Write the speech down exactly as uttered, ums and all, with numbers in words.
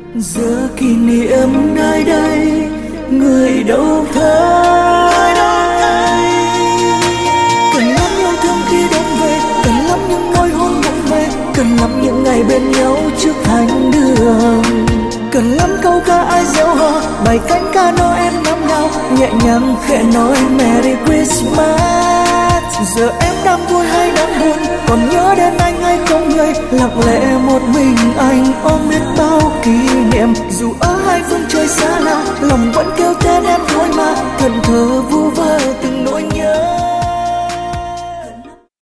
Giờ kỷ niệm nơi đây, người đâu thấy. Cần lắm yêu thương khi đón về, cần lắm những môi hôn vụng về, cần lắm những ngày bên nhau trước thánh đường. Cần lắm câu ca ai gieo hò, bài cánh ca Noel năm nào nhẹ nhàng khẽ nói Merry Christmas. Giờ em đang vui hay đang buồn, còn nhớ đến anh hay không người, lặng lẽ một mình anh ôm biết bao kỷ niệm. Dù ở hai phương trời xa lạ, lòng vẫn kêu